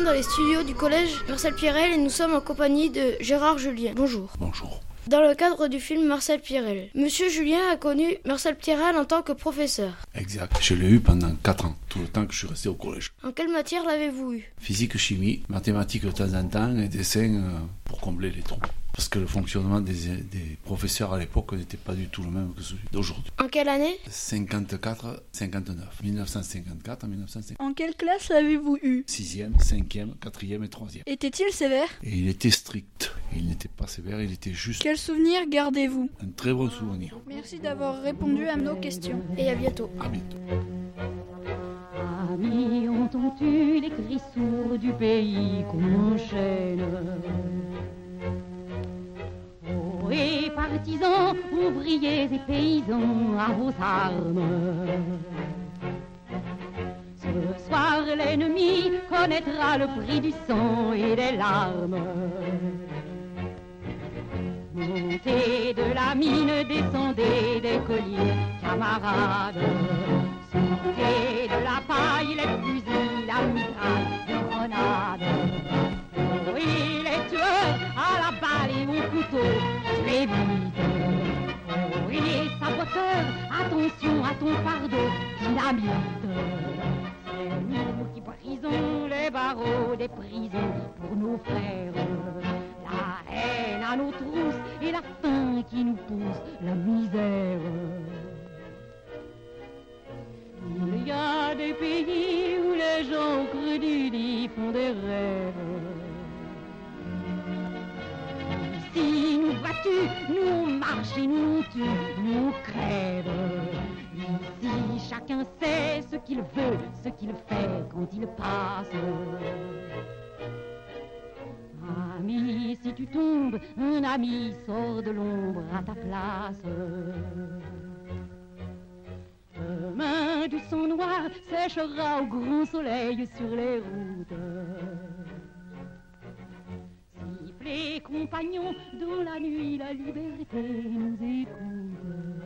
sommes dans les studios du collège Marcel Pierrel et nous sommes en compagnie de Gérard Julien. Bonjour. Bonjour. Dans le cadre du film Marcel Pierrel, Monsieur Julien a connu Marcel Pierrel en tant que professeur. Exact. Je l'ai eu pendant 4 ans, tout le temps que je suis resté au collège. En quelle matière l'avez-vous eu? Physique, chimie, mathématiques de temps en temps et dessin pour combler les trous. Parce que le fonctionnement des professeurs à l'époque n'était pas du tout le même que celui d'aujourd'hui. En quelle année? 54, 59. 1954 à 1950. En quelle classe l'avez-vous eu? 6e, 5e, 4e et 3e. Était-il sévère? Et il était strict. Il n'était pas sévère, il était juste. Quel souvenir gardez-vous? Un très bon souvenir. Merci d'avoir répondu à nos questions. Et à bientôt. À bientôt. Amis, entends-tu les cris sourds du pays qu'on enchaîne? Oh, et partisans, ouvriers et paysans, à vos armes. Ce soir, l'ennemi connaîtra le prix du sang et des larmes. Montez de la mine, descendez des collines, camarades. Sortez de la paille, les fusils, la mitraille, les grenades. Oui, les tueurs à la balle et au couteau, tuez vite. Oui, les saboteurs, attention à ton fardeau, dynamite. C'est nous qui brisons les barreaux des prisons pour nos frères. La haine à nos trousses et la faim qui nous pousse la misère. Il y a des pays où les gens au crédit y font des rêves. Ici nous battus, nous on marche et nous on tue, nous on crève. Ici chacun sait ce qu'il veut, ce qu'il fait quand il passe. Ami, si tu tombes, un ami sort de l'ombre à ta place. Demain, du sang noir séchera au grand soleil sur les routes. Sifflez, compagnons, dans la nuit la liberté nous écoute.